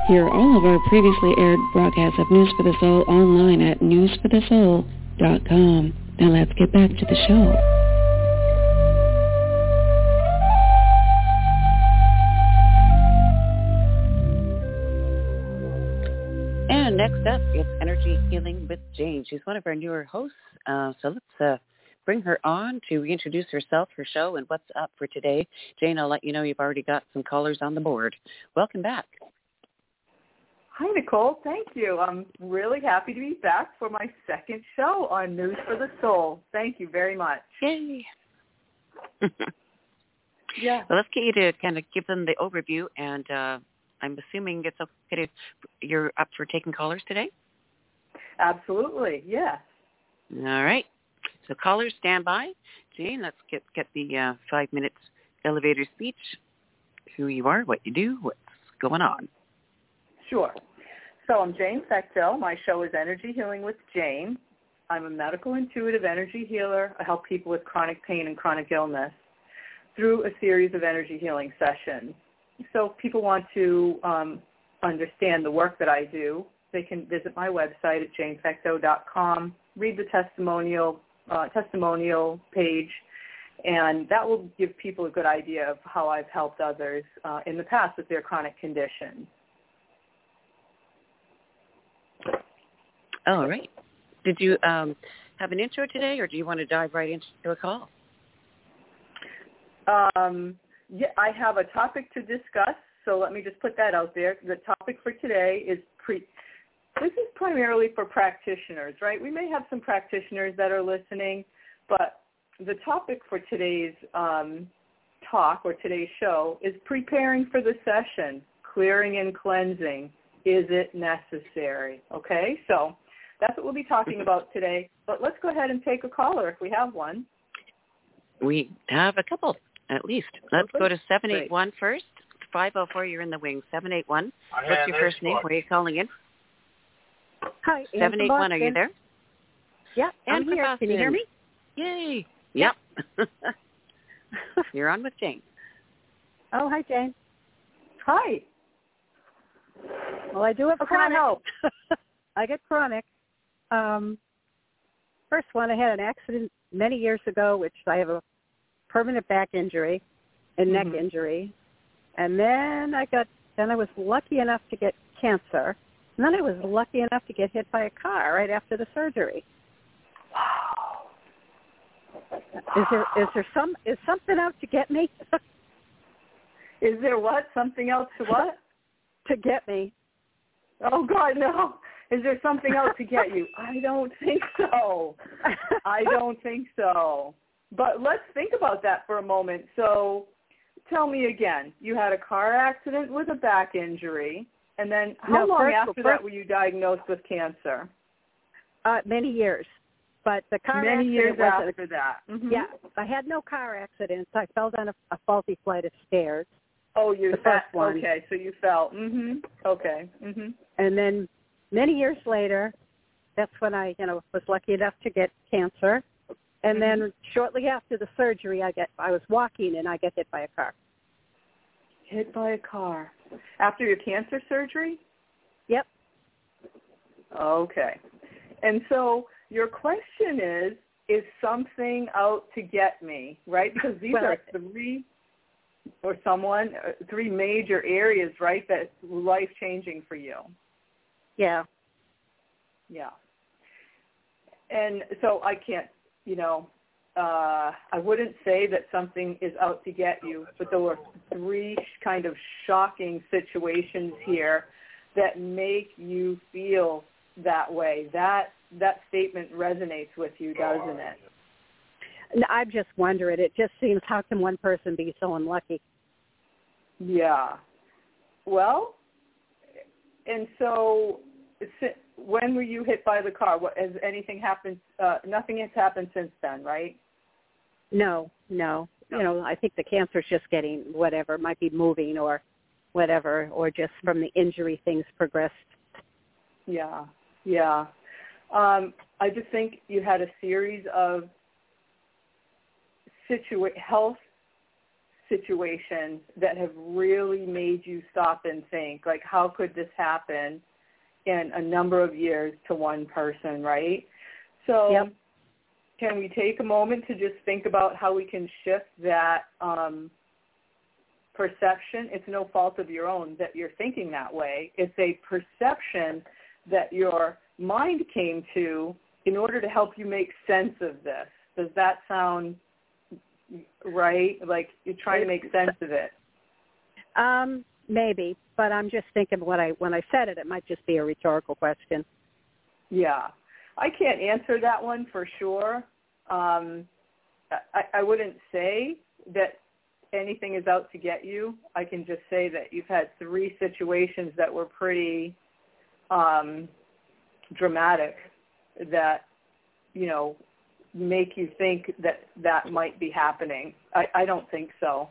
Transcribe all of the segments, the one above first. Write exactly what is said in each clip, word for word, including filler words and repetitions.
Hear all of our previously aired broadcasts of News for the Soul online at news for the soul dot com. Now let's get back to the show. And next up, it's Energy Healing with Jane. She's one of our newer hosts, uh, so let's uh, bring her on to reintroduce herself, her show, and what's up for today. Jane, I'll let you know you've already got some callers on the board. Welcome back. Hi, Nicole. Thank you. I'm really happy to be back for my second show on News for the Soul. Thank you very much. Yay. Yeah. Well, let's get you to kind of give them the overview, and uh, I'm assuming it's okay to, you're up for taking callers today? Absolutely, yes. All right. So callers, stand by. Jane, let's get, get the uh, five minutes elevator speech, who you are, what you do, what's going on. Sure. So I'm Jane Fechtel. My show is Energy Healing with Jane. I'm a medical intuitive energy healer. I help people with chronic pain and chronic illness through a series of energy healing sessions. So if people want to um, understand the work that I do, they can visit my website at jane fechto dot com, read the testimonial uh, testimonial page, and that will give people a good idea of how I've helped others uh, in the past with their chronic conditions. All right. Did you um, have an intro today, or do you want to dive right into a call? Um, yeah, I have a topic to discuss, so let me just put that out there. The topic for today is pre. This is primarily for practitioners, right? We may have some practitioners that are listening, but the topic for today's um, talk or today's show is preparing for the session, clearing and cleansing. Is it necessary? Okay, so that's what we'll be talking about today. But let's go ahead and take a caller if we have one. We have a couple, at least. Let's Okay. go to seven eight one first. five oh four, you're in the wing. seven eight one. What's your first name? Where are you calling in? Hi, seven eight one, are you there? Yeah, I'm Anne here. Boston. Can you hear me? Yay. Yep. You're on with Jane. Oh, hi, Jane. Hi. Well, I do have How can I chronic. help? I get chronic. Um, first one, I had an accident many years ago, which I have a permanent back injury and Mm-hmm. neck injury. And then I got, then I was lucky enough to get cancer. And then I was lucky enough to get hit by a car right after the surgery. Wow. Is there is there some is something out to get me? Is there what? Something else to what? to get me. Oh, God, no. Is there something else to get you? I don't think so. I don't think so. But let's think about that for a moment. So tell me again, you had a car accident with a back injury, and then how No, long first- after first- that were you diagnosed with cancer? Uh, many years. But the car Many accident years wasn't after that. Mm-hmm. Yeah, I had no car accidents. I fell down a, a faulty flight of stairs, Oh, you The fell. first one. Okay, so you fell. Mm-hmm. Okay. Mm-hmm. and then many years later, that's when I, you know, was lucky enough to get cancer. And Mm-hmm. then shortly after the surgery, I get I was walking and I get hit by a car. Hit by a car. After your cancer surgery? Yep. Okay. And so your question is, is something out to get me, right? Because these Well, are three, or someone, uh, three major areas, right, that's life-changing for you. Yeah. Yeah. And so I can't, you know, uh, I wouldn't say that something is out to get you, but there were three kind of shocking situations here that make you feel that way. That that statement resonates with you, doesn't it? And I'm just wondering. It just seems, how can one person be so unlucky? Yeah. Well, and so si- when were you hit by the car? What, has anything happened? Uh, nothing has happened since then, right? No, no. You know, I think the cancer's just getting whatever, might be moving or whatever, or just from the injury things progressed. Yeah, yeah. Um, I just think you had a series of situa- health situations that have really made you stop and think, like, how could this happen in a number of years to one person, right? So yep. Can we take a moment to just think about how we can shift that um, perception? It's no fault of your own that you're thinking that way. It's a perception that your mind came to in order to help you make sense of this. Does that sound right? Like you're trying to make sense of it? Um, maybe, but I'm just thinking when I when I said it, it might just be a rhetorical question. Yeah. I can't answer that one for sure. Um, I, I wouldn't say that anything is out to get you. I can just say that you've had three situations that were pretty um, dramatic that, you know, make you think that that might be happening. I, I don't think so.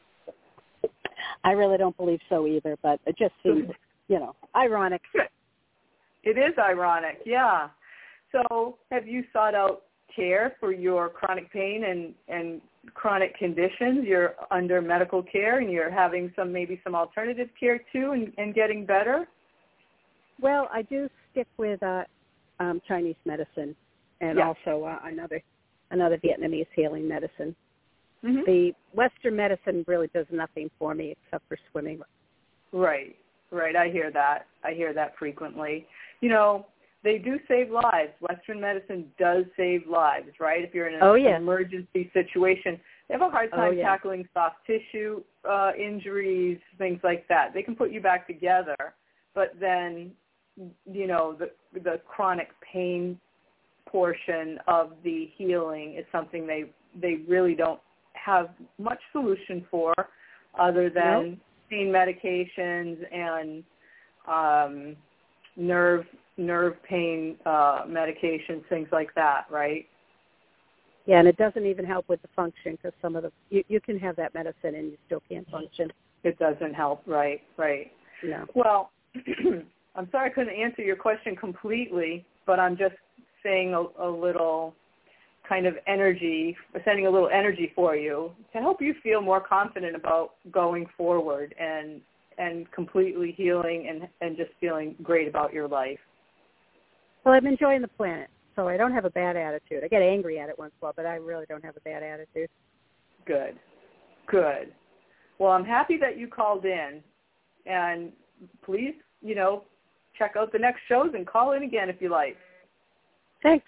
I really don't believe so either, but it just seems, you know, ironic. It is ironic, yeah. So have you sought out care for your chronic pain and, and chronic conditions? You're under medical care and you're having some maybe some alternative care too and, and getting better? Well, I do stick with uh, um, Chinese medicine and yeah. also uh, another another Vietnamese healing medicine. Mm-hmm. The Western medicine really does nothing for me except for swimming. Right, right. I hear that. I hear that frequently. You know, they do save lives. Western medicine does save lives, right? If you're in an oh, yeah. emergency situation, they have a hard time oh, yeah. tackling soft tissue uh, injuries, things like that. They can put you back together, but then, you know, the the chronic pain portion of the healing is something they they really don't have much solution for, other than nope. pain medications and um, nerve nerve pain uh, medications, things like that, right? Yeah, and it doesn't even help with the function because some of the you, you can have that medicine and you still can't function. It doesn't help, right? Right. No. Well, I'm sorry I couldn't answer your question completely, but I'm just saying a, a little kind of energy, sending a little energy for you to help you feel more confident about going forward and and completely healing and, and just feeling great about your life. Well, I'm enjoying the planet, so I don't have a bad attitude. I get angry at it once in a while, but I really don't have a bad attitude. Good. Good. Well, I'm happy that you called in, and please, you know, check out the next shows and call in again if you like. Thanks.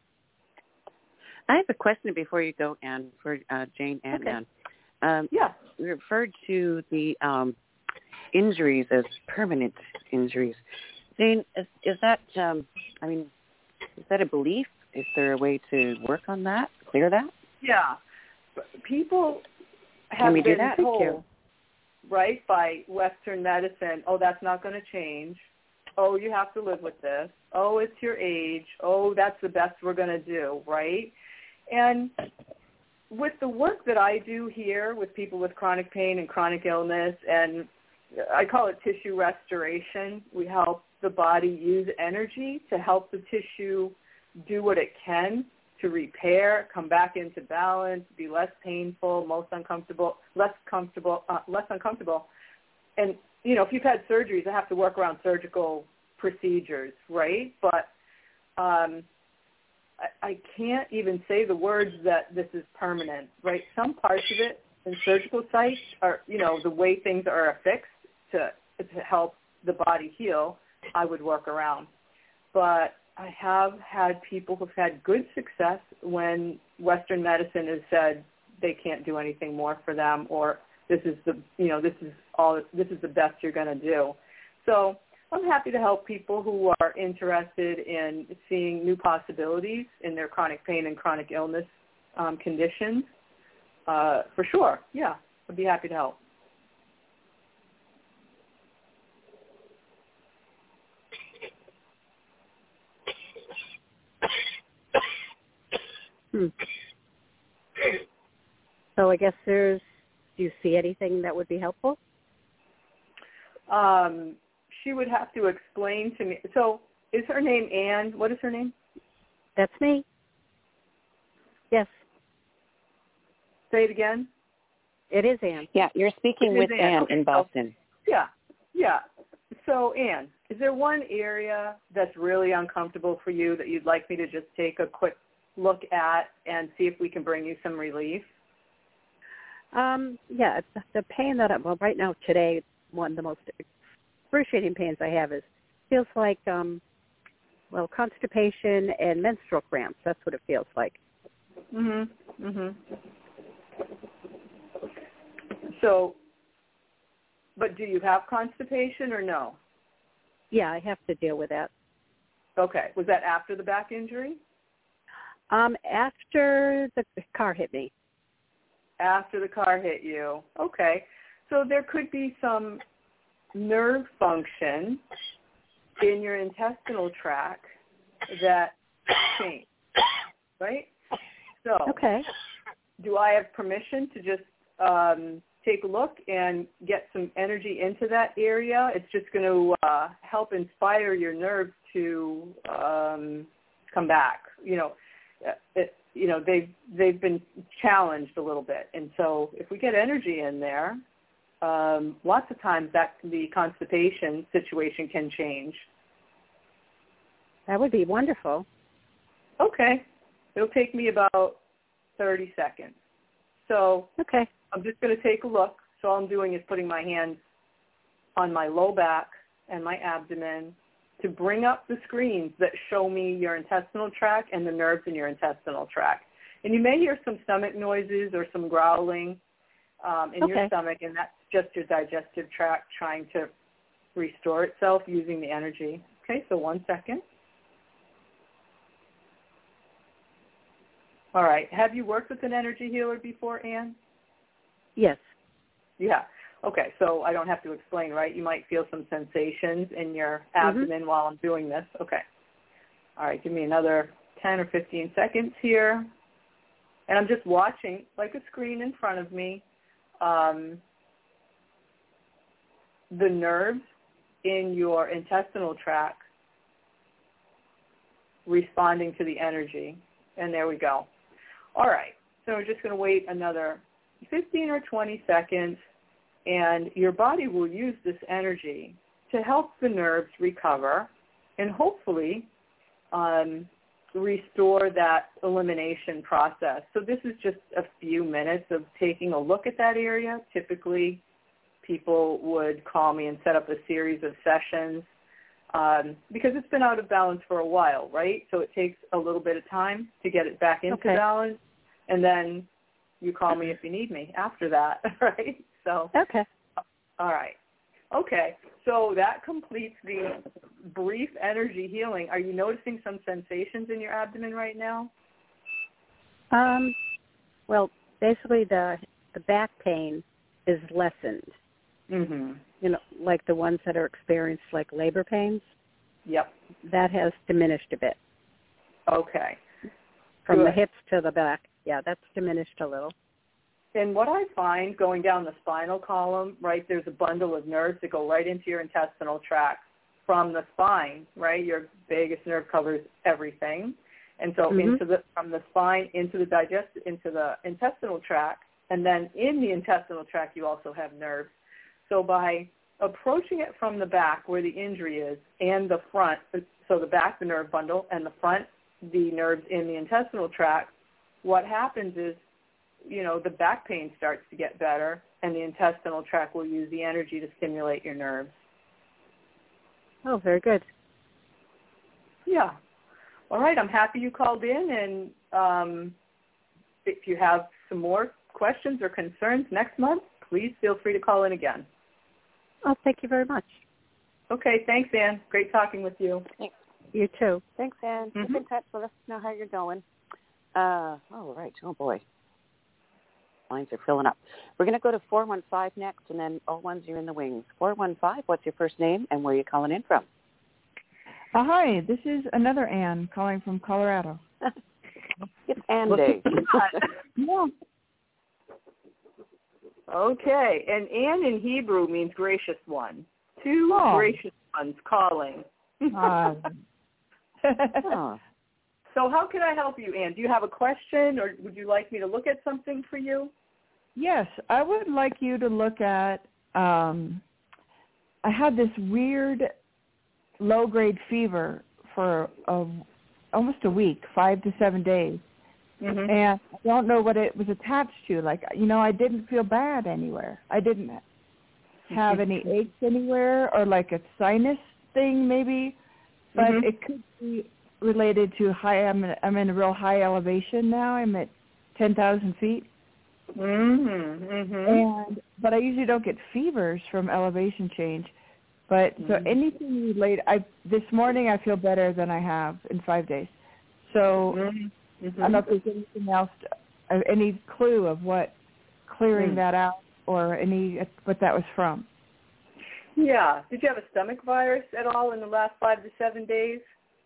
I have a question before you go, Anne, for uh, Jane and okay. Anne. Um, yeah. We referred to the um, injuries as permanent injuries. Jane, is, is that, um, I mean, is that a belief? Is there a way to work on that, clear that? Yeah. People have Can we been do that? told, Thank you. right, by Western medicine, oh, that's not going to change. Oh, you have to live with this. Oh, it's your age. Oh, that's the best we're going to do, right? And with the work that I do here with people with chronic pain and chronic illness, and I call it tissue restoration, we help the body use energy to help the tissue do what it can to repair, come back into balance, be less painful, most uncomfortable, less comfortable, uh, less uncomfortable. And, you know, if you've had surgeries, I have to work around surgical procedures, right? But um, I, I can't even say the words that this is permanent, right? Some parts of it in surgical sites are, you know, the way things are affixed to, to help the body heal, I would work around. But I have had people who've had good success when Western medicine has said they can't do anything more for them, or this is the, you know, this is all, this is the best you're going to do. So I'm happy to help people who are interested in seeing new possibilities in their chronic pain and chronic illness um, conditions. Uh, for sure, yeah, I'd be happy to help. Hmm. So I guess there's, do you see anything that would be helpful? Um, she would have to explain to me. So is her name Anne? What is her name? That's me. Yes. Say it again. It is Ann. Yeah, you're speaking It with is Ann. Ann Okay, in so- Boston. Yeah, yeah. So, Ann, is there one area that's really uncomfortable for you that you'd like me to just take a quick look at and see if we can bring you some relief? Um, yeah, it's the pain that, I, well, right now, today, one of the most excruciating pains I have is, feels like, um, well, constipation and menstrual cramps. That's what it feels like. Mm-hmm, mm-hmm. So, but do you have constipation or no? Yeah, I have to deal with that. Okay. Was that after the back injury? Um, after the car hit me. After the car hit you. Okay. So there could be some nerve function in your intestinal tract that changed, right? So Okay. do I have permission to just um, take a look and get some energy into that area? It's just going to uh, help inspire your nerves to um, come back. You know, it, you know they've they've been challenged a little bit, and so if we get energy in there, um, lots of times that the constipation situation can change. That would be wonderful. Okay, it'll take me about thirty seconds. So Okay. I'm just going to take a look. So all I'm doing is putting my hands on my low back and my abdomen to bring up the screens that show me your intestinal tract and the nerves in your intestinal tract. And you may hear some stomach noises or some growling um, in Okay. your stomach, and that's just your digestive tract trying to restore itself using the energy. Okay, so one second. All right. Have you worked with an energy healer before, Ann? Yes. Yeah. Okay, so I don't have to explain, right? You might feel some sensations in your abdomen mm-hmm. while I'm doing this. Okay. All right, give me another ten or fifteen seconds here. And I'm just watching, like a screen in front of me, um, the nerves in your intestinal tract responding to the energy. And there we go. All right, so we're just going to wait another fifteen or twenty seconds, and your body will use this energy to help the nerves recover and hopefully um, restore that elimination process. So this is just a few minutes of taking a look at that area. Typically, people would call me and set up a series of sessions um, because it's been out of balance for a while, right? So it takes a little bit of time to get it back into okay. balance, and then you call me if you need me after that, right? So okay. All right. Okay. So that completes the brief energy healing. Are you noticing some sensations in your abdomen right now? Um, well, basically the the back pain is lessened. Mm-hmm. You know, like the ones that are experienced like labor pains. Yep. That has diminished a bit. Okay. From Good. the hips to the back. Yeah, that's diminished a little. And what I find going down the spinal column, right, there's a bundle of nerves that go right into your intestinal tract from the spine, right? Your vagus nerve covers everything. And so mm-hmm. into the from the spine into the digest into the intestinal tract, and then in the intestinal tract you also have nerves. So by approaching it from the back where the injury is and the front, so the back, the nerve bundle, and the front, the nerves in the intestinal tract, what happens is, you know, the back pain starts to get better, and the intestinal tract will use the energy to stimulate your nerves. Oh, very good. Yeah. All right. I'm happy you called in, and um, if you have some more questions or concerns next month, please feel free to call in again. Oh, thank you very much. Okay. Thanks, Ann. Great talking with you. Thanks. You too. Thanks, Ann. Mm-hmm. Keep in touch. Let us know how you're going. Uh, all right. Oh, boy. Lines are filling up. We're going to go to four one five next, and then oh ones, you're in the wings. four one five, what's your first name, and where are you calling in from? Uh, hi, this is another Ann calling from Colorado. It's Ann Day. Yeah. Okay, and Ann in Hebrew means gracious one. Two oh. gracious ones calling. uh, oh. So how can I help you, Ann? Do you have a question, or would you like me to look at something for you? Yes, I would like you to look at, um, I had this weird low-grade fever for a, almost a week, five to seven days. Mm-hmm. And I don't know what it was attached to. Like, you know, I didn't feel bad anywhere. I didn't have any aches anywhere, or like a sinus thing maybe. But mm-hmm. it could be related to high, I'm in, I'm in a real high elevation now. I'm at ten thousand feet. Mm-hmm. Mm-hmm. And, but I usually don't get fevers from elevation change. But mm-hmm. so anything related, I, this morning I feel better than I have in five days. So mm-hmm. Mm-hmm. I don't know if there's anything else, to, uh, any clue of what clearing mm. that out, or any what that was from. Yeah. Did you have a stomach virus at all in the last five to seven days?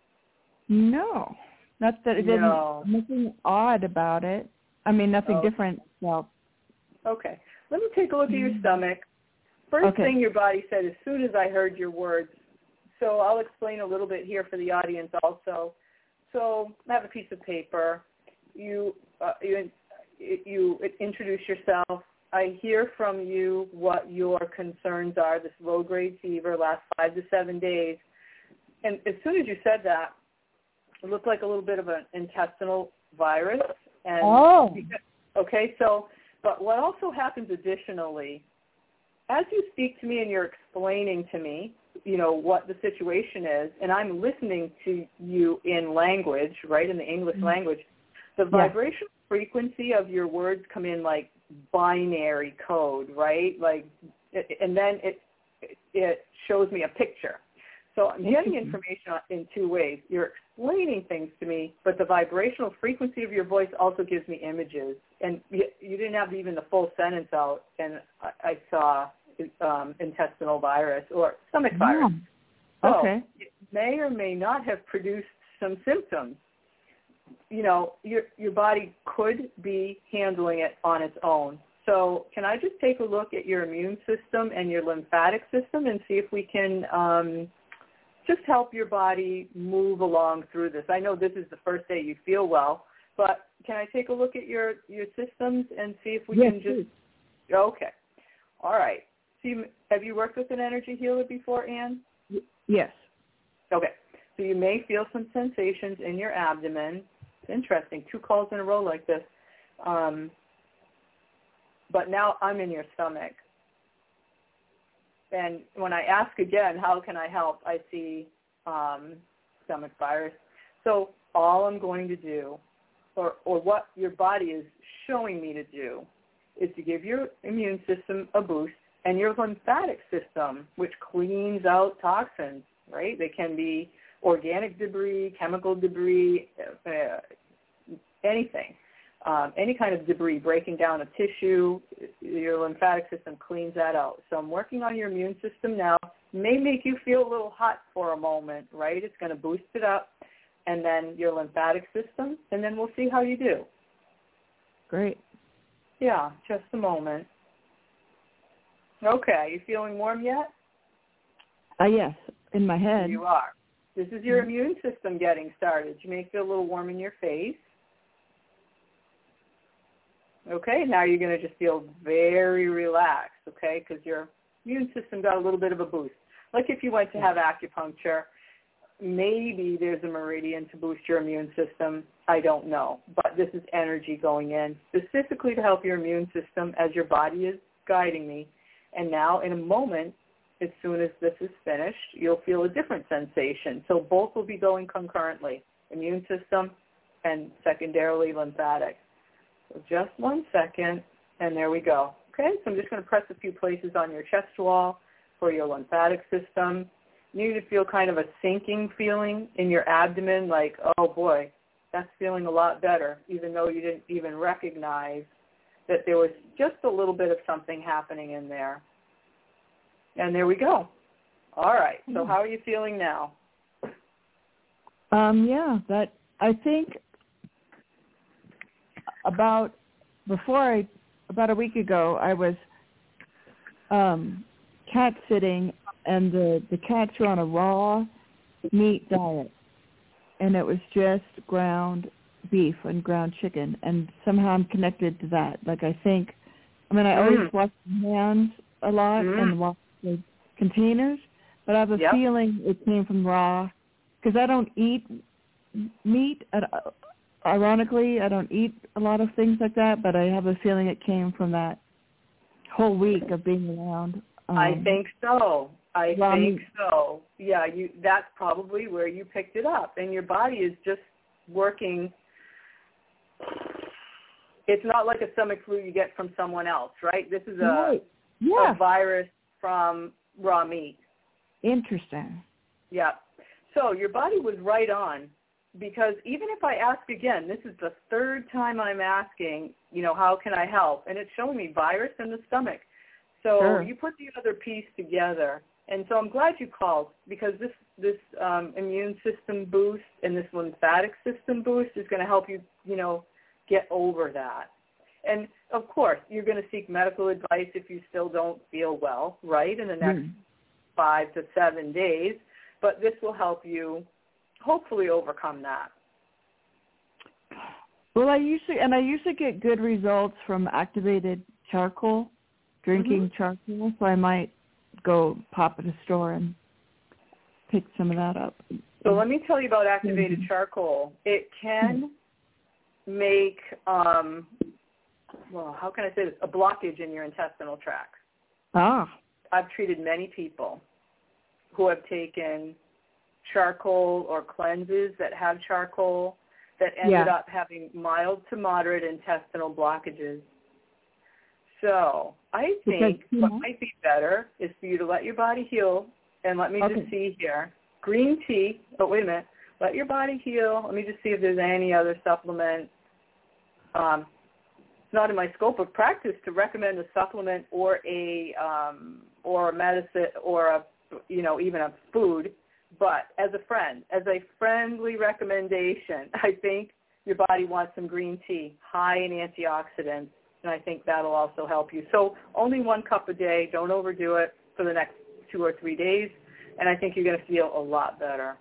No. Not that it didn't, no. nothing odd about it. I mean, nothing oh. different. Well. Okay. Let me take a look at your stomach. First okay. thing your body said as soon as I heard your words, so I'll explain a little bit here for the audience also. So I have a piece of paper. You, uh, you, you introduce yourself. I hear from you what your concerns are, this low-grade fever, last five to seven days. And as soon as you said that, it looked like a little bit of an intestinal virus. And oh. Okay, so, but what also happens additionally, as you speak to me and you're explaining to me, you know, what the situation is, and I'm listening to you in language, right, in the English mm-hmm. language, the yeah. vibrational frequency of your words come in like binary code, right? Like, and then it it shows me a picture. So I'm getting information in two ways. You're explaining things to me, but the vibrational frequency of your voice also gives me images. And you, you didn't have even the full sentence out, and I, I saw um, intestinal virus or stomach virus. Yeah. So okay. it may or may not have produced some symptoms. You know, your your body could be handling it on its own. So can I just take a look at your immune system and your lymphatic system and see if we can um, just help your body move along through this? I know this is the first day you feel well, but can I take a look at your, your systems and see if we yes, can just – okay. All right. So you, have you worked with an energy healer before, Anne? Yes. Okay. So you may feel some sensations in your abdomen. It's interesting, two calls in a row like this. Um, but now I'm in your stomach. And when I ask again, how can I help, I see um, stomach virus. So all I'm going to do, or, or what your body is showing me to do, is to give your immune system a boost, and your lymphatic system, which cleans out toxins, right? They can be organic debris, chemical debris, uh, anything. Um, any kind of debris breaking down a tissue, your lymphatic system cleans that out. So I'm working on your immune system now. May make you feel a little hot for a moment, right? It's going to boost it up, and then your lymphatic system, and then we'll see how you do. Great. Yeah, just a moment. Okay, are you feeling warm yet? Uh, yes, in my head. You are. This is your mm-hmm. immune system getting started. You may feel a little warm in your face. Okay, now you're going to just feel very relaxed, okay, because your immune system got a little bit of a boost. Like if you went to have acupuncture, maybe there's a meridian to boost your immune system. I don't know, but this is energy going in specifically to help your immune system as your body is guiding me. And now in a moment, as soon as this is finished, you'll feel a different sensation. So both will be going concurrently, immune system and secondarily lymphatic. So just one second, and there we go. Okay, so I'm just going to press a few places on your chest wall for your lymphatic system. You need to feel kind of a sinking feeling in your abdomen, like, oh boy, that's feeling a lot better, even though you didn't even recognize that there was just a little bit of something happening in there. And there we go. All right, so how are you feeling now? Um, yeah, that I think about before I about a week ago I was um, cat sitting, and the the cats were on a raw meat diet, and it was just ground beef and ground chicken, and somehow I'm connected to that. Like I think I mean, I Mm. always wash my hands a lot Mm. and wash the containers, but I have a Yep. feeling it came from raw, because I don't eat meat. Ironically, I don't eat a lot of things like that, but I have a feeling it came from that whole week of being around. Um, I think so. I raw think meat. so. Yeah, you. That's probably where you picked it up, and your body is just working. It's not like a stomach flu you get from someone else, right? This is a, Right. Yeah. a virus from raw meat. Interesting. Yeah. So your body was right on, because even if I ask again, this is the third time I'm asking, you know, how can I help? And it's showing me virus in the stomach. So Sure. you put the other piece together. And so I'm glad you called, because this, this um, immune system boost and this lymphatic system boost is going to help you, you know, get over that. And, of course, you're going to seek medical advice if you still don't feel well, right, in the next Mm. five to seven days. But this will help you hopefully overcome that. Well, I usually, and I usually get good results from activated charcoal, drinking Mm-hmm. charcoal, so I might go pop at a store and pick some of that up. So let me tell you about activated Mm-hmm. charcoal. It can make, um, well, how can I say this, a blockage in your intestinal tract. Ah. I've treated many people who have taken charcoal or cleanses that have charcoal that ended Yeah. up having mild to moderate intestinal blockages. So I think Because, what know. might be better is for you to let your body heal, and let me Okay. just see here. Green tea, oh, wait a minute. Let your body heal. Let me just see if there's any other supplement. Um, it's not in my scope of practice to recommend a supplement or a um, or a medicine or a, you know, even a food. But as a friend, as a friendly recommendation, I think your body wants some green tea, high in antioxidants, and I think that'll also help you. So only one cup a day. Don't overdo it for the next two or three days, and I think you're going to feel a lot better.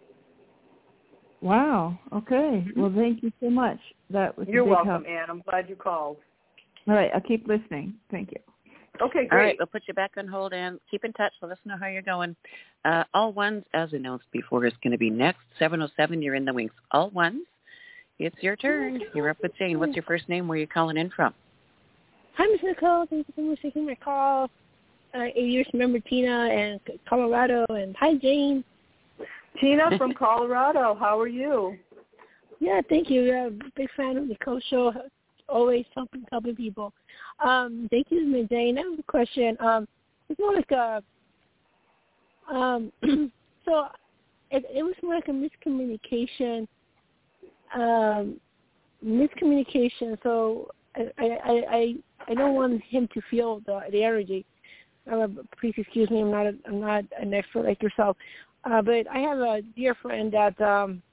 Wow. Okay. Well, thank you so much. That was You're a big welcome, help. Ann. I'm glad you called. All right. I'll keep listening. Thank you. Okay, great. All right, we'll put you back on hold and keep in touch. Let us know how you're going. Uh, all ones, as announced before, is going to be next. seven oh seven, you're in the wings. All ones, it's your turn. You're up with Jane. What's your first name? Where are you calling in from? Hi, Miz Nicole. Thank you so much for taking my call. Uh, eight years member Tina and Colorado. And hi, Jane. Tina from Colorado. How are you? Yeah, thank you. Yeah, big fan of Nicole's show. Always helping helping people. Um, thank you, Miz Jane. I have a question. Um, it's more like a um, so it, it was more like a miscommunication. Um, miscommunication. So I I I, I don't want him to feel the the energy. Uh, please excuse me. I'm not a, I'm not an expert like yourself. Uh, but I have a dear friend that um,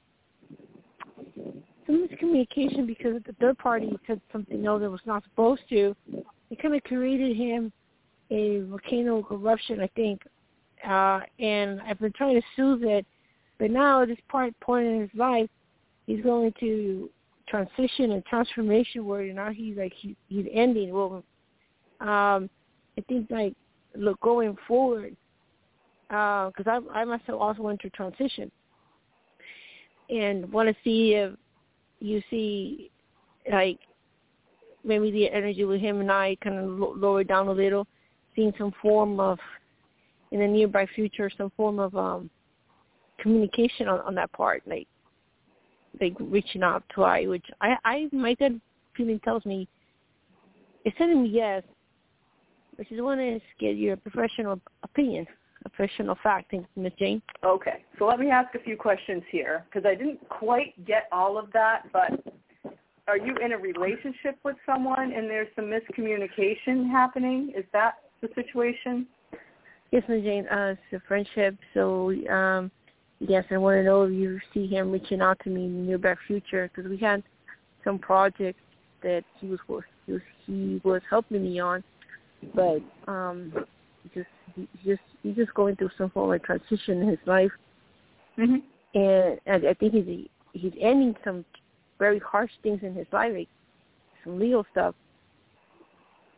some miscommunication because the third party said something else that was not supposed to. It kind of created him a volcano eruption, I think. Uh, and I've been trying to soothe it, but now at this part point in his life, he's going to transition and transformation where now he's like he, he's ending. Well, um, I think like look going forward. Because uh, I, I myself also went through transition and want to see if you see, like, maybe the energy with him and I kind of lo- lower down a little, seeing some form of, in the nearby future, some form of um, communication on, on that part, like, like reaching out to I, which I, I my gut feeling tells me, it's telling me yes, but I just want to get your professional opinion. Professional fact, Miz Jane. Okay, so let me ask a few questions here because I didn't quite get all of that, but are you in a relationship with someone and there's some miscommunication happening? Is that the situation? Yes, Miz Jane, uh, it's a friendship, so um, yes, I want to know if you see him reaching out to me in the near future because we had some projects that he was, he was, he was helping me on, but um, just he just he's just going through some form of transition in his life, mm-hmm. and, and I think he's he's ending some very harsh things in his life, like some legal stuff.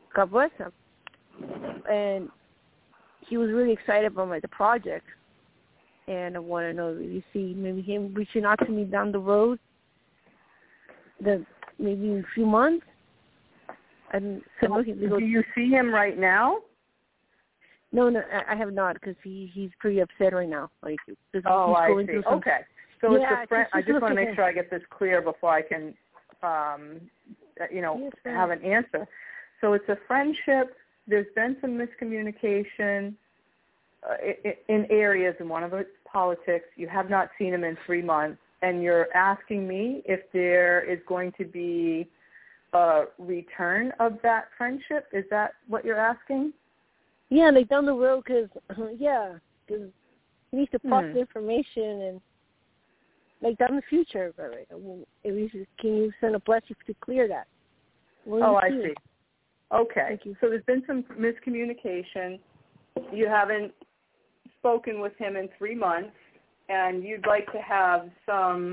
God bless him. And he was really excited about my, the project. And I want to know, do you see maybe him reaching out to me down the road, the maybe in a few months? And so do you see him right now? No, no, I have not, because he, he's pretty upset right now. Like, oh, I see. Some, okay. So yeah, it's a friend. just, I just want to make him. sure I get this clear before I can, um, you know, yes, have an answer. So it's a friendship. There's been some miscommunication uh, in, in areas, and one of it's politics. You have not seen him in three months, and you're asking me if there is going to be a return of that friendship. Is that what you're asking? Yeah, like down the road, because, yeah, because he needs to pass hmm. the information and, like, down the future. Right? I mean, at least can you send a blessing to clear that? What oh, I see? see. Okay. So there's been some miscommunication. You haven't spoken with him in three months, and you'd like to have some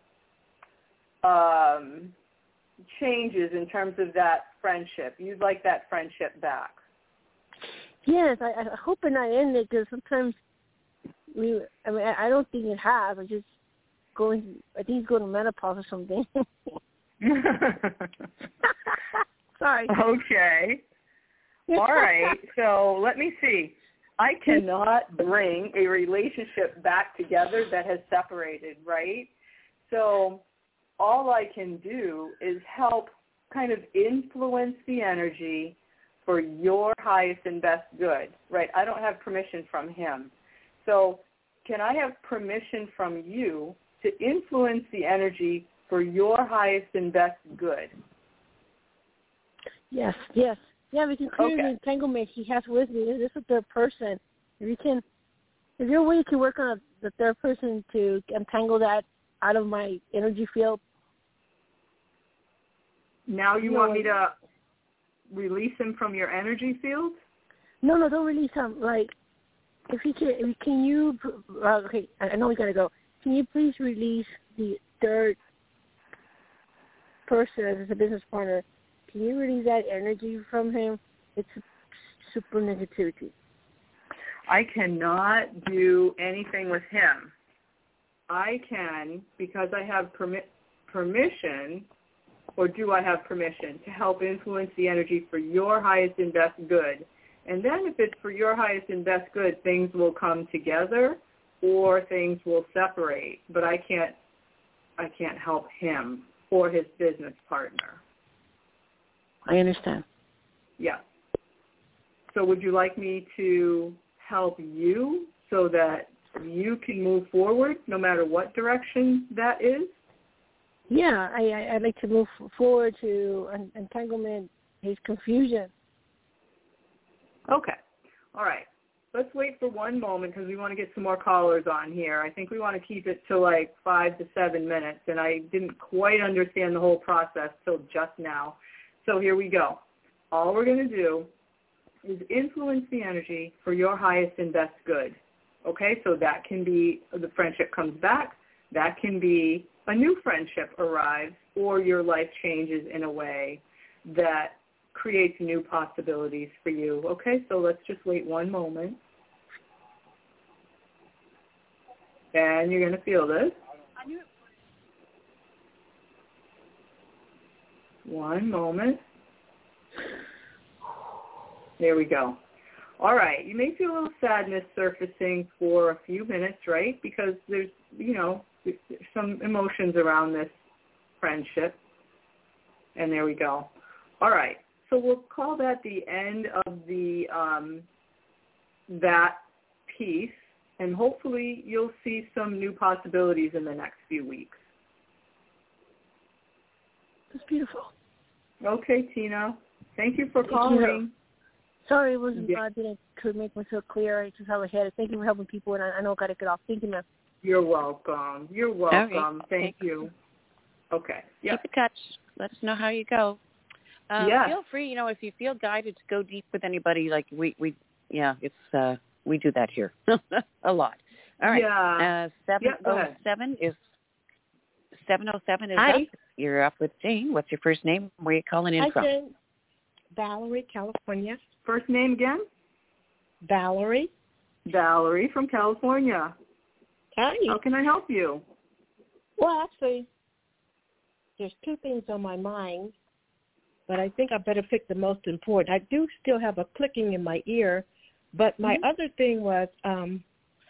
um, changes in terms of that friendship. You'd like that friendship back. Yes, I, I hope it not ended, because sometimes we. I mean, I, I don't think it has. I just going. I think he's going to menopause or something. Sorry. Okay. All right. So let me see. I cannot bring a relationship back together that has separated, right? So all I can do is help kind of influence the energy for your highest and best good, right? I don't have permission from him. So can I have permission from you to influence the energy for your highest and best good? Yes, yes. Yeah, we can clear okay. the entanglement he has with me. This is a third person. If you can, is there a way you can work on a, the third person to untangle that out of my energy field? Now you no, want me to release him from your energy field? No, no, don't release him. Like, if you can, can you? Uh, okay, I know we gotta go. Can you please release the third person as a business partner? Can you release that energy from him? It's super negativity. I cannot do anything with him. I can, because I have permi- permission, or do I have permission to help influence the energy for your highest and best good? And then if it's for your highest and best good, things will come together or things will separate. But I can't, I can't help him or his business partner. I understand. Yeah. So would you like me to help you so that you can move forward no matter what direction that is? Yeah, I, I, I'd like to move forward to un- entanglement, his confusion. Okay. All right. Let's wait for one moment because we want to get some more callers on here. I think we want to keep it to like five to seven minutes, and I didn't quite understand the whole process till just now. So here we go. All we're going to do is influence the energy for your highest and best good. Okay, so that can be the friendship comes back. That can be a new friendship arrives, or your life changes in a way that creates new possibilities for you. Okay, so let's just wait one moment. And you're going to feel this. One moment. There we go. All right. You may feel a little sadness surfacing for a few minutes, right? Because there's, you know, there's some emotions around this friendship. And there we go. All right. So we'll call that the end of the um, that piece. And hopefully you'll see some new possibilities in the next few weeks. It's beautiful. Okay, Tina. Thank you for Thank calling. You. Sorry, it wasn't. Yeah. I didn't could make myself clear. I just have a head. Thank you for helping people, and I, I know I got to get off. Thank you, ma'am. You're welcome. You're welcome. Right. Thank Thanks. you. Okay. Yep. Keep in touch. Let us know how you go. Um, yeah. Feel free, you know, if you feel guided to go deep with anybody, like we, we yeah, it's uh, we do that here a lot. All right. Yeah. Uh, seven oh seven is seven oh seven is Hi. up. You're up with Jane. What's your first name? Where are you calling in Hi, from? Jane. Valerie, California. First name again? Valerie. Valerie from California. Hi. How can I help you? Well, actually, there's two things on my mind, but I think I better pick the most important. I do still have a clicking in my ear, but my mm-hmm. other thing was um,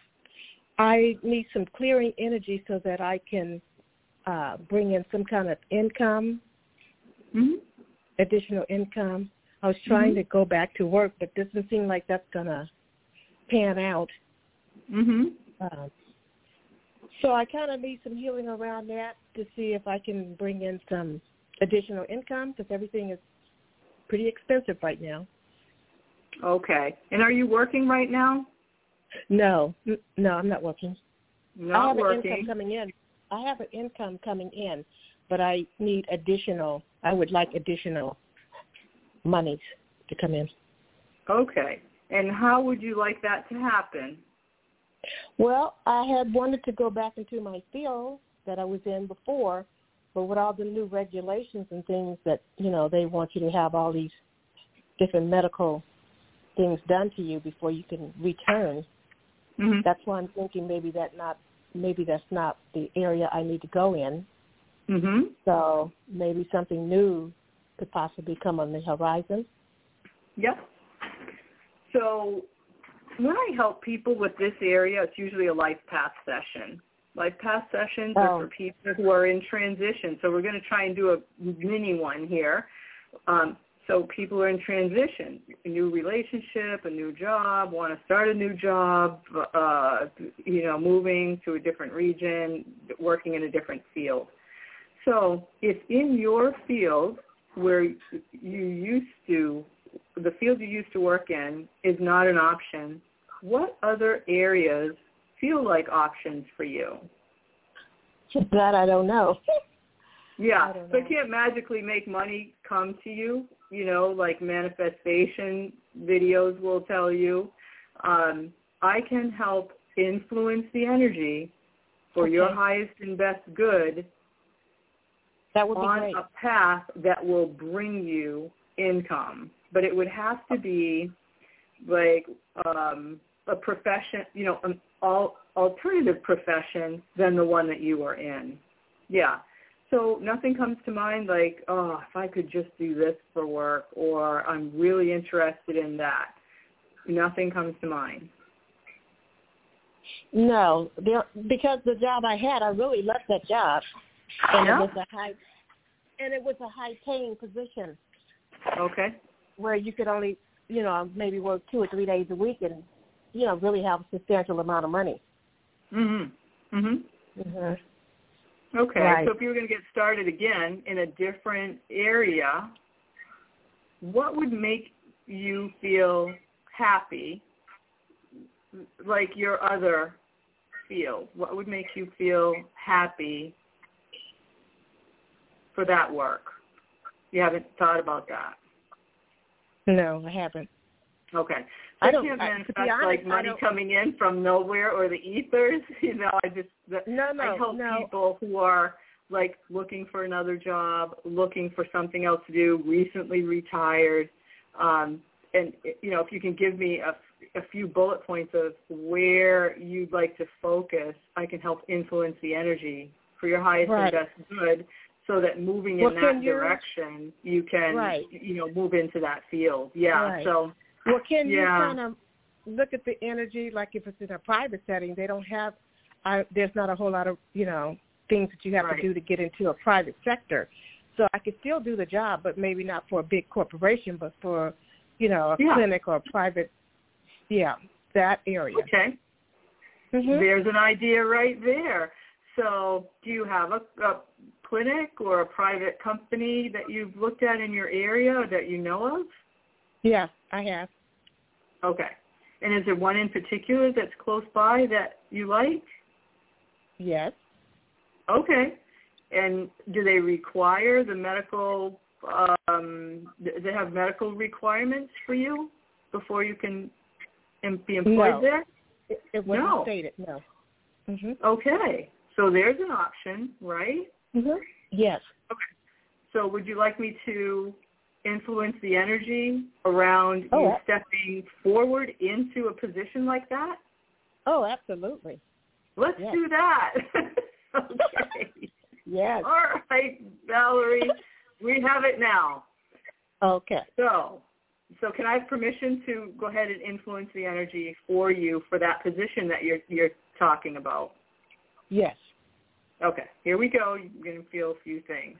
I need some clearing energy so that I can uh, bring in some kind of income, mm-hmm. additional income. I was trying mm-hmm. to go back to work, but it doesn't seem like that's going to pan out. Mm-hmm. Um, so I kind of need some healing around that to see if I can bring in some additional income because everything is pretty expensive right now. Okay. And are you working right now? No. No, I'm not working. Not I have working. an income coming in. I have an income coming in, but I need additional, I would like additional monies to come in. Okay. And how would you like that to happen? Well, I had wanted to go back into my field that I was in before, but with all the new regulations and things that, you know, they want you to have all these different medical things done to you before you can return. Mm-hmm. That's why I'm thinking maybe that not maybe that's not the area I need to go in. Mm-hmm. So maybe something new could possibly come on the horizon. Yep. So when I help people with this area, it's usually a life path session. Life path sessions oh. are for people who are in transition. So we're going to try and do a mini one here. Um, so people are in transition, a new relationship, a new job, want to start a new job, uh, you know, moving to a different region, working in a different field. So if in your field where you used to, the field you used to work in is not an option, what other areas feel like options for you? That I don't know. Yeah, I don't know. so you can't magically make money come to you, you know, like manifestation videos will tell you. Um, I can help influence the energy for okay. your highest and best good that would be on great. a path that will bring you income. But it would have to be like um, a profession, you know, an all, alternative profession than the one that you are in. Yeah. So nothing comes to mind like, oh, if I could just do this for work, or I'm really interested in that. Nothing comes to mind. No, there, because the job I had, I really loved that job, and Yeah. it was a high, and it was a high-paying position. Okay. Where you could only, you know, maybe work two or three days a week, and you know, really have a substantial amount of money. Mhm. Mhm. Mhm. Okay, right. So if you were going to get started again in a different area, what would make you feel happy, like your other field? What would make you feel happy for that work? You haven't thought about that? No, I haven't. Okay. I So don't, you can't I, manifest to be honest, like money coming in from nowhere or the ethers. You know, I just no, no, I help no. people who are like looking for another job, looking for something else to do, recently retired, um, and you know, if you can give me a, a few bullet points of where you'd like to focus, I can help influence the energy for your highest right. and best good, so that moving well, in that you, direction, you can right. you know move into that field. Yeah. Right. So. Well, can yeah. you kind of look at the energy, like if it's in a private setting, they don't have, uh, there's not a whole lot of, you know, things that you have right. to do to get into a private sector. So I could still do the job, but maybe not for a big corporation, but for, you know, a yeah. clinic or a private, yeah, that area. Okay. Mm-hmm. There's an idea right there. So do you have a, a clinic or a private company that you've looked at in your area that you know of? Yeah, I have. Okay. And is there one in particular that's close by that you like? Yes. Okay. And do they require the medical, um, do they have medical requirements for you before you can be employed no. there? It, it wasn't no. stated, no. Mm-hmm. Okay. So there's an option, right? Mm-hmm. Yes. Okay. So would you like me to influence the energy around Oh, you yeah. stepping forward into a position like that? Oh, absolutely. Let's Yes. do that. Okay. Yes. All right, Valerie, we have it now. Okay. So, so can I have permission to go ahead and influence the energy for you for that position that you're you're talking about? Yes. Okay, here we go. You're going to feel a few things.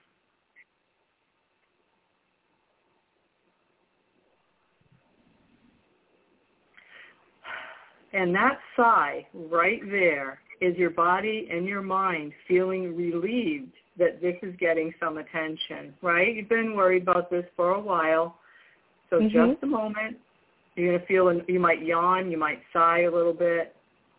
And that sigh right there is your body and your mind feeling relieved that this is getting some attention, right? You've been worried about this for a while. So Mhm. just a moment. You're going to feel, an, you might yawn, you might sigh a little bit.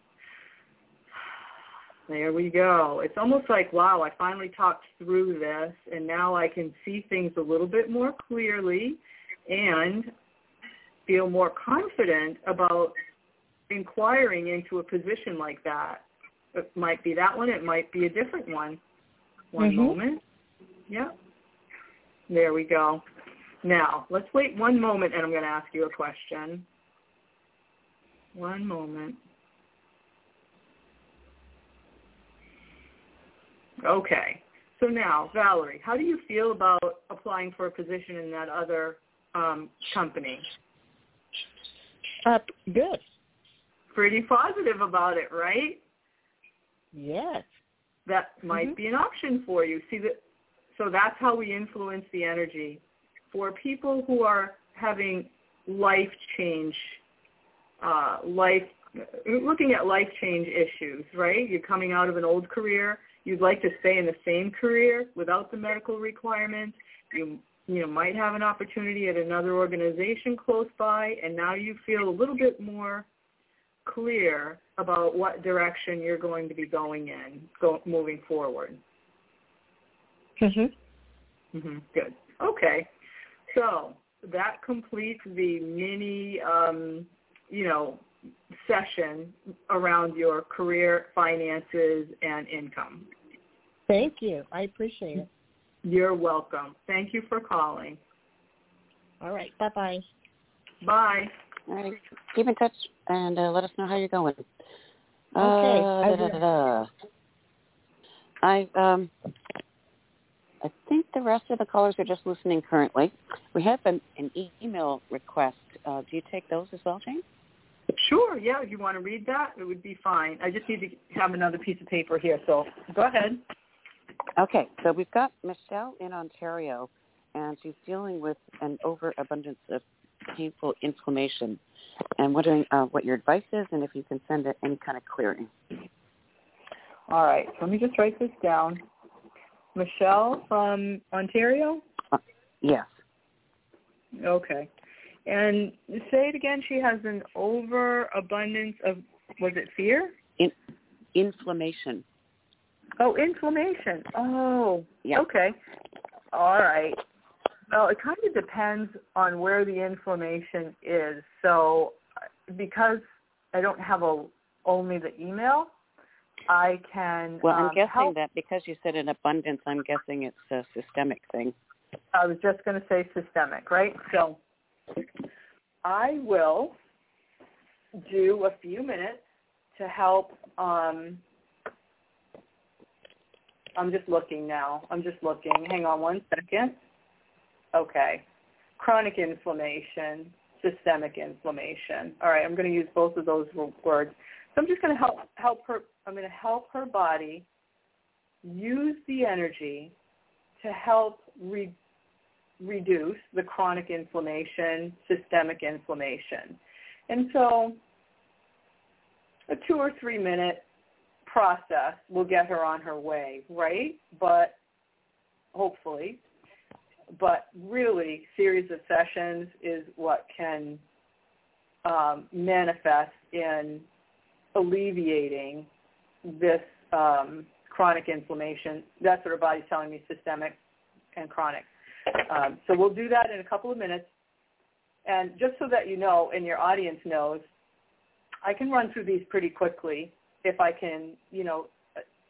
There we go. It's almost like, wow, I finally talked through this, and now I can see things a little bit more clearly and feel more confident about inquiring into a position like that. It might be that one. It might be a different one. One Mhm. moment. Yep. There we go. Now, let's wait one moment, and I'm going to ask you a question. One moment. Okay. So now, Valerie, how do you feel about applying for a position in that other um, company? Uh, good. Pretty positive about it, right? Yes. That might Mhm. be an option for you. See that? So that's how we influence the energy. For people who are having life change, uh, life, looking at life change issues, right? You're coming out of an old career. You'd like to stay in the same career without the medical requirements. You you know might have an opportunity at another organization close by, and now you feel a little bit more clear about what direction you're going to be going in, go, moving forward. Mhm. Mm-hmm. Good. Okay. So that completes the mini, um, you know, session around your career, finances, and income. Thank you. I appreciate it. You're welcome. Thank you for calling. All right. Bye-bye. Bye. All right. Keep in touch and uh, let us know how you're going. Okay. Uh, I da, da, will. da, da. I um, I think the rest of the callers are just listening currently. We have an, an e- email request. Uh, do you take those as well, Jane? Sure. Yeah. If you want to read that, it would be fine. I just need to have another piece of paper here. So go ahead. Okay. So we've got Michelle in Ontario, and she's dealing with an overabundance of painful inflammation. And wondering uh, what your advice is and if you can send it any kind of clearing. All right. So let me just write this down. Michelle from Ontario? Uh, yes. Okay. And say it again. She has an overabundance of, was it fear? In, inflammation. Oh, inflammation. Oh, Yeah. okay. All right. Well, it kind of depends on where the inflammation is. So because I don't have a, only the email, I can Well, I'm um, guessing help. that because you said in abundance, I'm guessing it's a systemic thing. I was just going to say systemic, right? So I will do a few minutes to help. Um, I'm just looking now. I'm just looking. Hang on one second. Okay. Chronic inflammation, systemic inflammation. All right, I'm going to use both of those words. So I'm just going to help help her. I'm going to help her body use the energy to help re- reduce the chronic inflammation, systemic inflammation. And so a two or three minute process will get her on her way, right? But hopefully, but really series of sessions is what can um, manifest in alleviating this um, chronic inflammation. That's what her body's telling me, systemic and chronic. Um, so we'll do that in a couple of minutes. And just so that you know and your audience knows, I can run through these pretty quickly if I can, you know,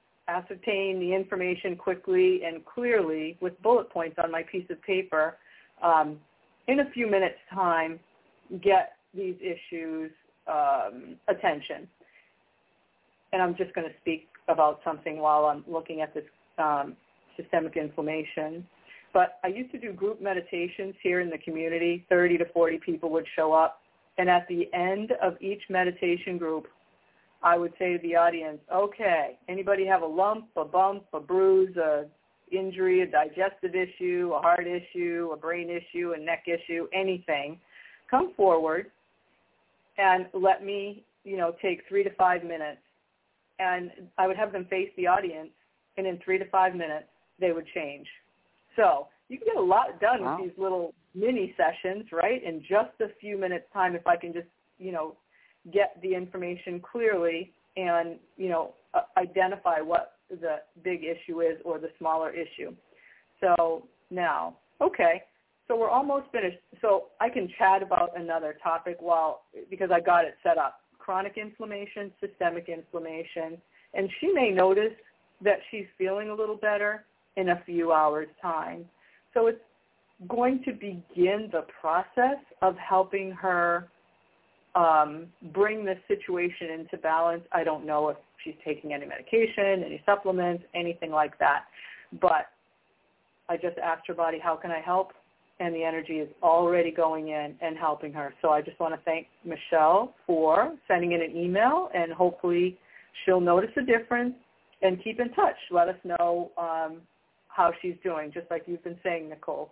ascertain the information quickly and clearly with bullet points on my piece of paper. um, in a few minutes' time, get these issues um, attention. And I'm just going to speak about something while I'm looking at this um, systemic inflammation. But I used to do group meditations here in the community. thirty to forty people would show up. And at the end of each meditation group, I would say to the audience, okay, anybody have a lump, a bump, a bruise, a injury, a digestive issue, a heart issue, a brain issue, a neck issue, anything, come forward and let me, you know, take three to five minutes. And I would have them face the audience, and in three to five minutes, they would change. So you can get a lot done wow. with these little mini sessions, right, in just a few minutes' time if I can just, you know, get the information clearly and, you know, uh, identify what the big issue is or the smaller issue. So now, okay, so we're almost finished. So I can chat about another topic while, because I got it set up. Chronic inflammation, systemic inflammation, and she may notice that she's feeling a little better in a few hours' time. So it's going to begin the process of helping her um, bring this situation into balance. I don't know if she's taking any medication, any supplements, anything like that, but I just asked her body, how can I help? And the energy is already going in and helping her. So I just want to thank Michelle for sending in an email, and hopefully she'll notice a difference and keep in touch. Let us know um, how she's doing, just like you've been saying, Nicole.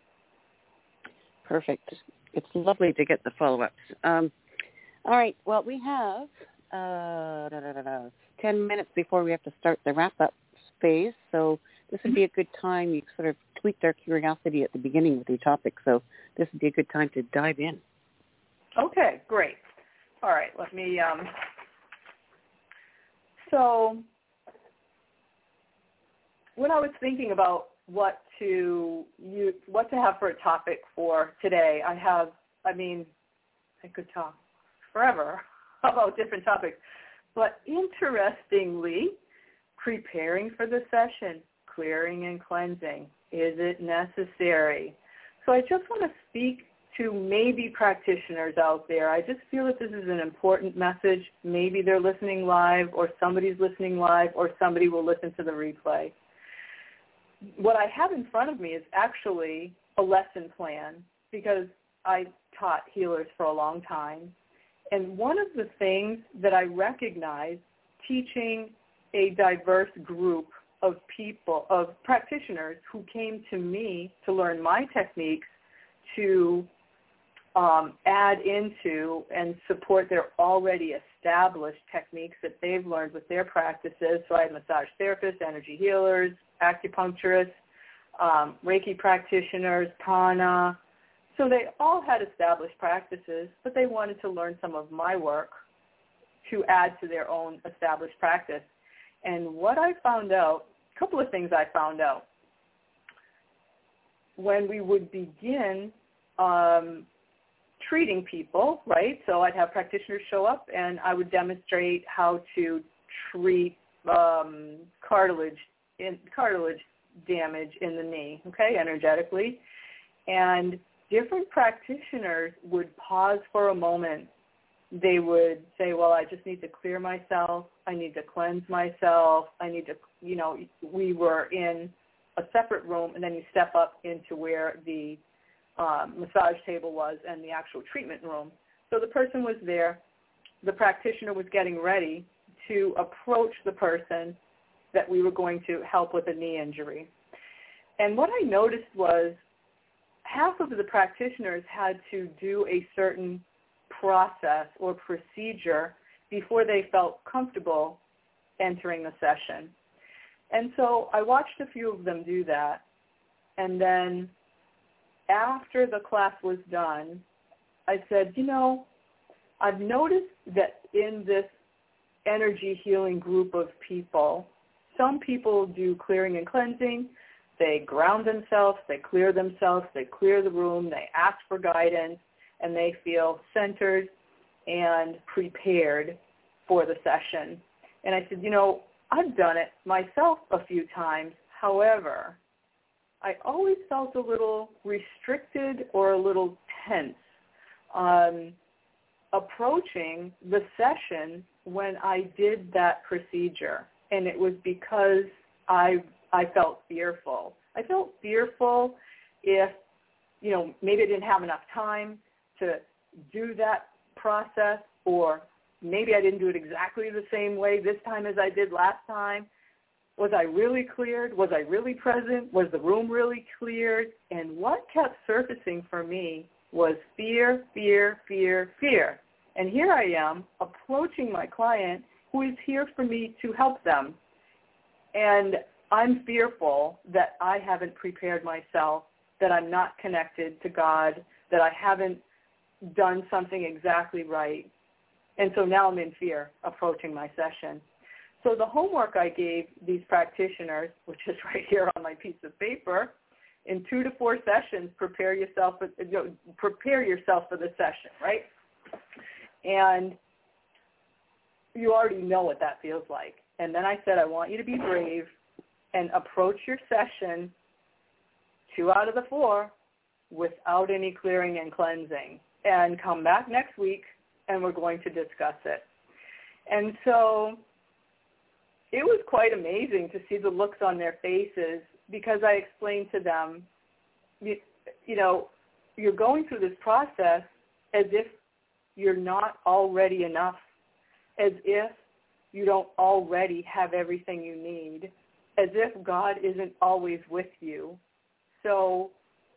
Perfect. It's lovely to get the follow-ups. Um, all right. Well, we have uh, da, da, da, da, ten minutes before we have to start the wrap-up phase, so this would be a good time. You sort of tweaked our curiosity at the beginning with your topic, so this would be a good time to dive in. Okay, great. All right, let me, um, so when I was thinking about what to you what to have for a topic for today, I have, I mean, I could talk forever about different topics, but interestingly, preparing for the session, clearing and cleansing, is it necessary? So I just want to speak to maybe practitioners out there. I just feel that this is an important message. Maybe they're listening live, or somebody's listening live, or somebody will listen to the replay. What I have in front of me is actually a lesson plan, because I taught healers for a long time. And one of the things that I recognize teaching a diverse group of people, of practitioners who came to me to learn my techniques to um, add into and support their already established techniques that they've learned with their practices. So I had massage therapists, energy healers, acupuncturists, um, Reiki practitioners, prana. So they all had established practices, but they wanted to learn some of my work to add to their own established practice. And what I found out, a couple of things I found out. When we would begin um, treating people, right, so I'd have practitioners show up and I would demonstrate how to treat um, cartilage, in, cartilage damage in the knee, okay, energetically. And different practitioners would pause for a moment. They would say, well, I just need to clear myself. I need to cleanse myself. I need to, you know, we were in a separate room, and then you step up into where the um, massage table was and the actual treatment room. So the person was there. The practitioner was getting ready to approach the person that we were going to help with a knee injury. And what I noticed was half of the practitioners had to do a certain process or procedure before they felt comfortable entering the session. And so I watched a few of them do that. And then after the class was done, I said, you know, I've noticed that in this energy healing group of people, some people do clearing and cleansing. They ground themselves, they clear themselves, they clear the room, they ask for guidance, and they feel centered and prepared for the session. And I said, you know, I've done it myself a few times. However, I always felt a little restricted or a little tense um, approaching the session when I did that procedure. And it was because I I felt fearful. I felt fearful if, you know, maybe I didn't have enough time to do that process, or maybe I didn't do it exactly the same way this time as I did last time. Was I really cleared? Was I really present? Was the room really cleared? And what kept surfacing for me was fear, fear, fear, fear. And here I am approaching my client who is here for me to help them. And I'm fearful that I haven't prepared myself, that I'm not connected to God, that I haven't done something exactly right. And so now I'm in fear approaching my session. So the homework I gave these practitioners, which is right here on my piece of paper, in two to four sessions, prepare yourself for, you know, prepare yourself for the session, right? And you already know what that feels like. And then I said, I want you to be brave and approach your session, two out of the four, without any clearing and cleansing. And come back next week, and we're going to discuss it. And so it was quite amazing to see the looks on their faces, because I explained to them, you, you know, you're going through this process as if you're not already enough, as if you don't already have everything you need, as if God isn't always with you. So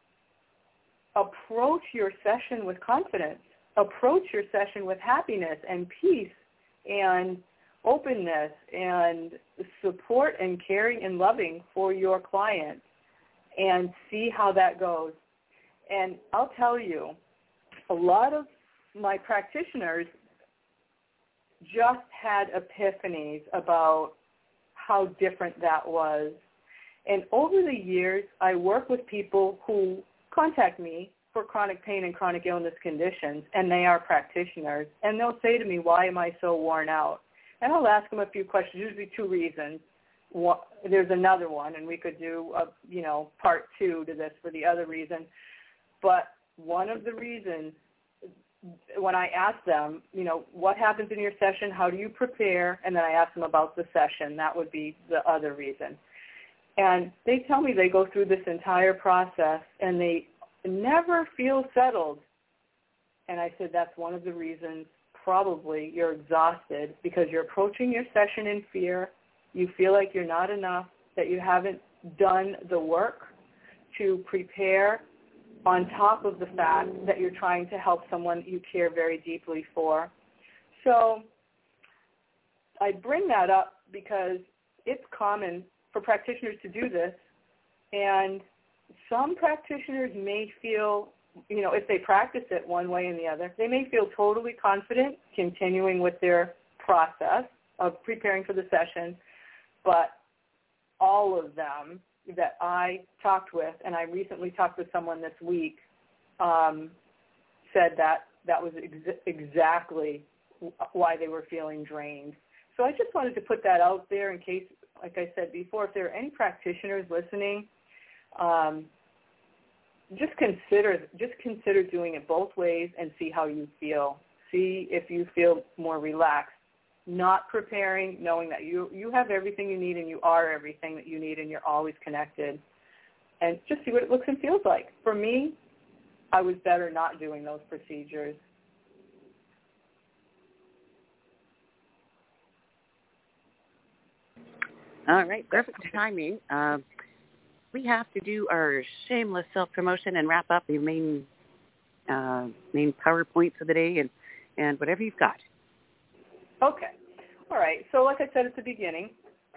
approach your session with confidence. Approach your session with happiness and peace and openness and support and caring and loving for your client, and see how that goes. And I'll tell you, a lot of my practitioners just had epiphanies about how different that was. And over the years, I work with people who contact me for chronic pain and chronic illness conditions, and they are practitioners. And they'll say to me, why am I so worn out? And I'll ask them a few questions, usually two reasons. One, there's another one, and we could do, a, you know, part two to this for the other reason. But one of the reasons, when I ask them, you know, what happens in your session, how do you prepare, and then I ask them about the session, that would be the other reason. And they tell me they go through this entire process, and they never feel settled. And I said, that's one of the reasons probably you're exhausted, because you're approaching your session in fear. You feel like you're not enough, that you haven't done the work to prepare, on top of the fact that you're trying to help someone you care very deeply for. So I bring that up because it's common for practitioners to do this, and some practitioners may feel, you know, if they practice it one way and the other, they may feel totally confident continuing with their process of preparing for the session, but all of them that I talked with, and I recently talked with someone this week, um, said that that was ex- exactly why they were feeling drained. So I just wanted to put that out there in case, like I said before, if there are any practitioners listening, um, just consider just consider doing it both ways and see how you feel. See if you feel more relaxed, not preparing, knowing that you, you have everything you need and you are everything that you need and you're always connected. And just see what it looks and feels like. For me, I was better not doing those procedures. All right, perfect timing. Um, we have to do our shameless self-promotion and wrap up the main uh, main PowerPoint for the day and, and whatever you've got. Okay. All right. So like I said at the beginning,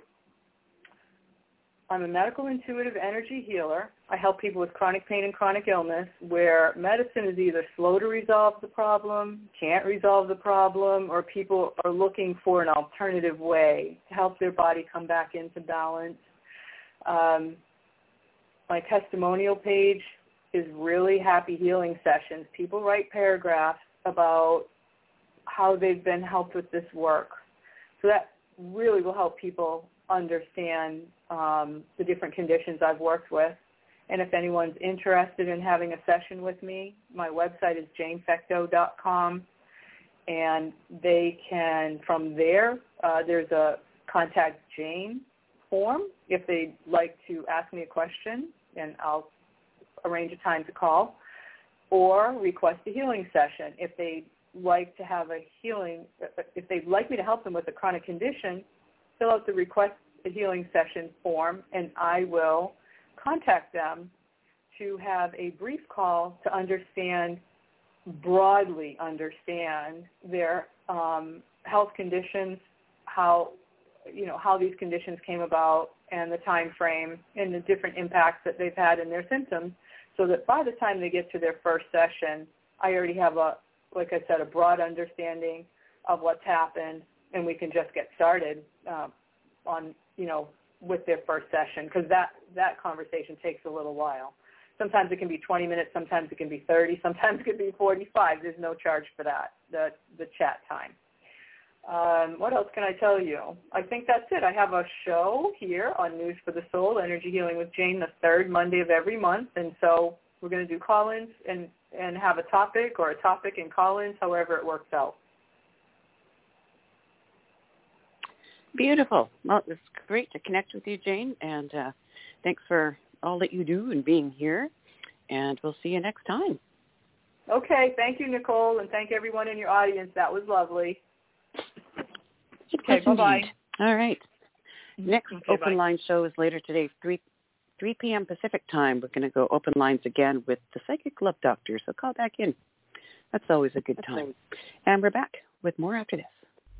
I'm a medical intuitive energy healer. I help people with chronic pain and chronic illness where medicine is either slow to resolve the problem, can't resolve the problem, or people are looking for an alternative way to help their body come back into balance. Um, my testimonial page is really happy healing sessions. People write paragraphs about how they've been helped with this work. So that really will help people understand um, the different conditions I've worked with. And if anyone's interested in having a session with me, my website is jane fecteau dot com. And they can, from there, uh, there's a Contact Jane form if they'd like to ask me a question, and I'll arrange a time to call, or request a healing session. If they'd like to have a healing, if they'd like me to help them with a chronic condition, fill out the request a healing session form, and I will contact them to have a brief call to understand, broadly understand their um, health conditions, how, you know, how these conditions came about and the time frame and the different impacts that they've had in their symptoms, so that by the time they get to their first session, I already have a, like I said, a broad understanding of what's happened, and we can just get started uh, on, you know, with their first session, because that, that conversation takes a little while. Sometimes it can be twenty minutes, sometimes it can be thirty, sometimes it can be forty-five. There's no charge for that, the, the chat time. Um, what else can I tell you? I think that's it. I have a show here on News for the Soul, Energy Healing with Jane, the third Monday of every month. And so we're going to do call-ins and, and have a topic or a topic and call-ins, however it works out. Beautiful. Well, it's great to connect with you, Jane, and uh, thanks for all that you do and being here, and we'll see you next time. Okay. Thank you, Nicole, and thank everyone in your audience. That was lovely. Okay, yes, bye-bye. Indeed. All right. Next okay, open bye. line show is later today, three p.m. Pacific time. We're going to go open lines again with the Psychic Love Doctor, so call back in. That's always a good That's time. right. And we're back with more after this.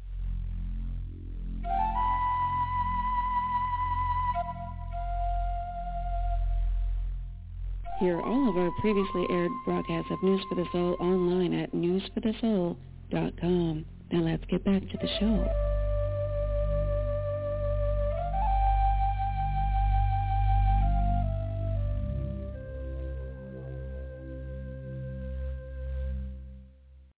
Hear all of our previously aired broadcasts of News for the Soul online at news for the soul dot com. Now let's get back to the show.